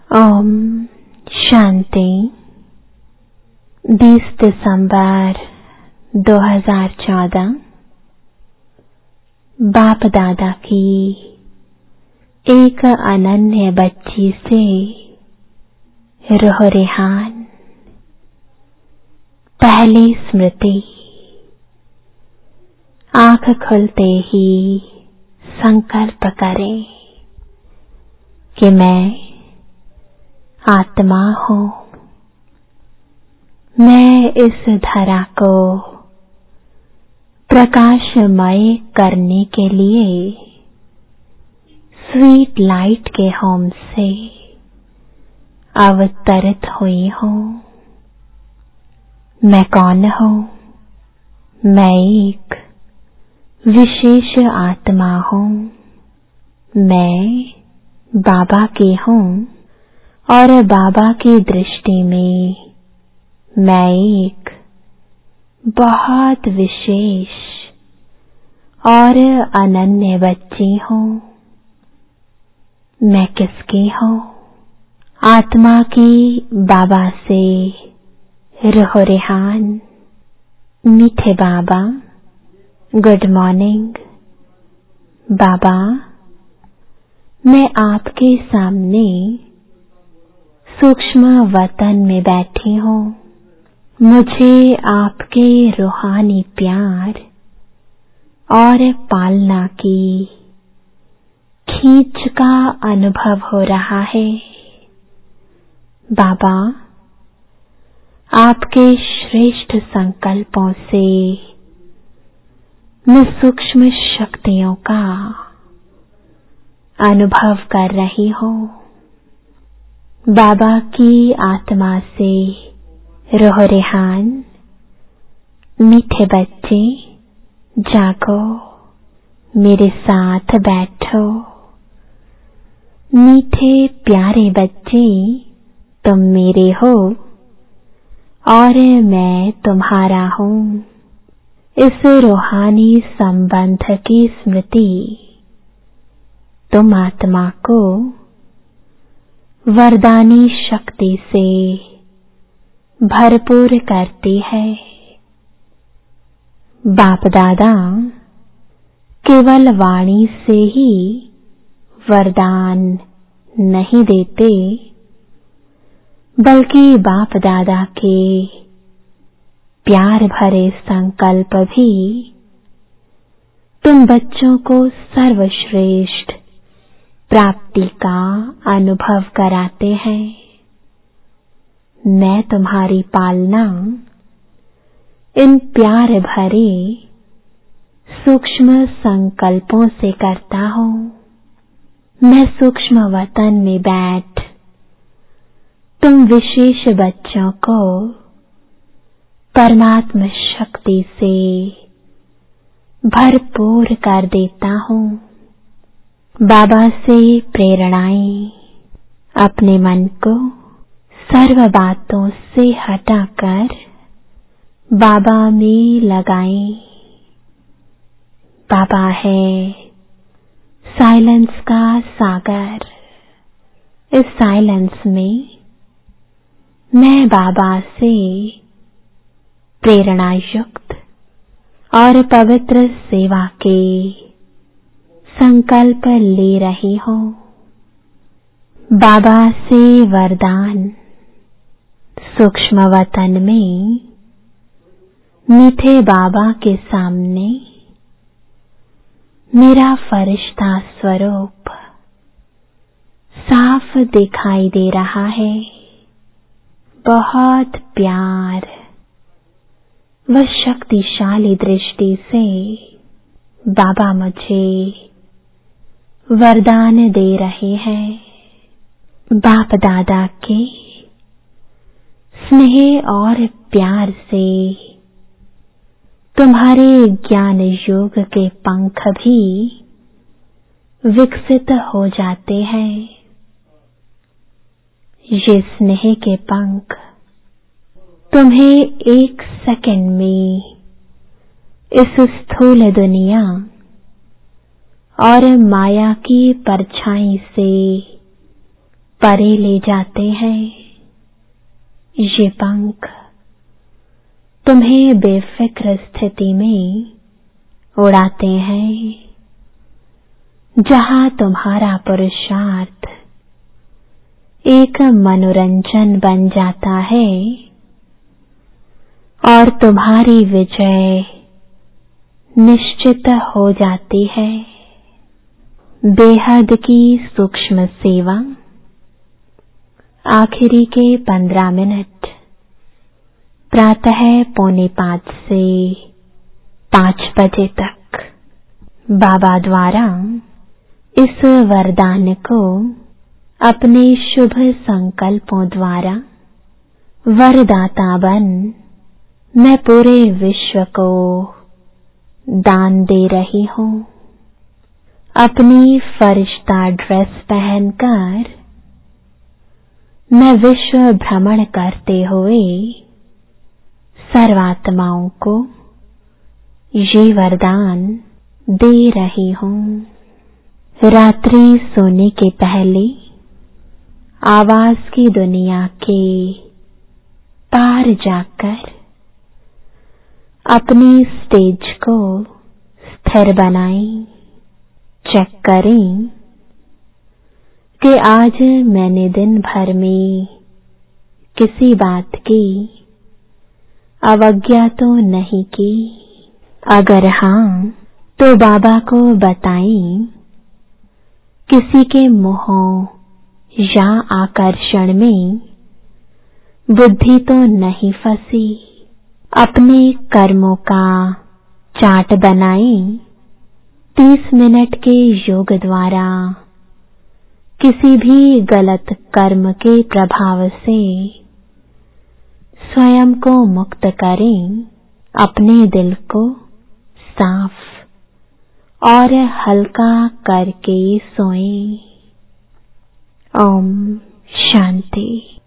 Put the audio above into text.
ओम शांति। 20 दिसंबर 2014 बाप दादा की एक अनन्य बच्ची से रूह रेहान। पहली स्मृति। आंख खुलते ही संकल्प करें कि मैं आत्मा हूँ। मैं इस धरा को प्रकाशमय करने के लिए स्वीट लाइट के होम से अवतरित हुई हूँ। मैं कौन हूँ? मैं एक विशेष आत्मा हूँ। मैं बाबा की हूँ और बाबा की दृष्टि में मैं एक बहुत विशेष और अनन्य बच्ची हूँ। मैं किसकी हूँ? आत्मा की बाबा से रूह रेहान। मीठे बाबा, गुड मॉर्निंग। बाबा, मैं आपके सामने सूक्ष्म वतन में बैठी हूँ। मुझे आपके रूहानी प्यार और पालना की खींच का अनुभव हो रहा है। बाबा, आपके श्रेष्ठ संकल्पों से मैं सूक्ष्म शक्तियों का अनुभव कर रही हूँ। बाबा की आत्मा से रूह रेहान। मीठे बच्चे, जागो, मेरे साथ बैठो। मीठे प्यारे बच्चे, तुम मेरे हो और मैं तुम्हारा हूँ। इस रूहानी संबंध की स्मृति तुम आत्मा को वरदानी शक्ति से भरपूर करती है। बाप दादा केवल वाणी से ही वरदान नहीं देते, बल्कि बाप दादा के प्यार भरे संकल्प भी तुम बच्चों को सर्वश्रेष्ठ प्राप्ति का अनुभव कराते हैं। मैं तुम्हारी पालना इन प्यार भरे सूक्ष्म संकल्पों से करता हूँ। मैं सूक्ष्म वतन में बैठ तुम विशेष बच्चों को परमात्मा शक्ति से भरपूर कर देता हूँ। बाबा से प्रेरणाएं अपने मन को सर्व बातों से हटाकर बाबा में लगाएं। बाबा है साइलेंस का सागर। इस साइलेंस में मैं बाबा से प्रेरणा युक्त और पवित्र सेवा के संकल्प ले रही हूँ। बाबा से वरदान। सूक्ष्म वतन में मीठे बाबा के सामने मेरा फरिश्ता स्वरूप साफ दिखाई दे रहा है। बहुत प्यार व शक्तिशाली दृष्टि से बाबा मुझे वरदान दे रहे हैं। बाप दादा के स्नेह और प्यार से तुम्हारे ज्ञान योग के पंख भी विकसित हो जाते हैं। ये स्नेह के पंख तुम्हें एक सेकंड में इस स्थूल दुनिया और माया की परछाई से परे ले जाते हैं। ये पंख तुम्हें बेफिक्र स्थिति में उड़ाते हैं, जहां तुम्हारा पुरुषार्थ एक मनोरंजन बन जाता है और तुम्हारी विजय निश्चित हो जाती है। बेहद की सूक्ष्म सेवा। आखिरी के 15 मिनट प्रातः 4:45 से 5 बजे तक बाबा द्वारा इस वरदान को अपने शुभ संकल्पों द्वारा वरदाता बन मैं पूरे विश्व को दान दे रही हूँ। अपनी फरिश्ता ड्रेस पहनकर मैं विश्व भ्रमण करते हुए सर्वात्माओं को ये वरदान दे रही हूँ। रात्रि सोने के पहले आवाज की दुनिया के पार जाकर अपनी स्टेज को स्थिर बनाएं। चेक करें कि आज मैंने दिन भर में किसी बात की अवज्ञा तो नहीं की। अगर हाँ, तो बाबा को बताएं किसी के मोह या आकर्षण में बुद्धि तो नहीं फंसी। अपने कर्मों का चार्ट बनाएं। 30 मिनट के योग द्वारा किसी भी गलत कर्म के प्रभाव से स्वयं को मुक्त करें। अपने दिल को साफ और हल्का करके सोएं। ओम शांति।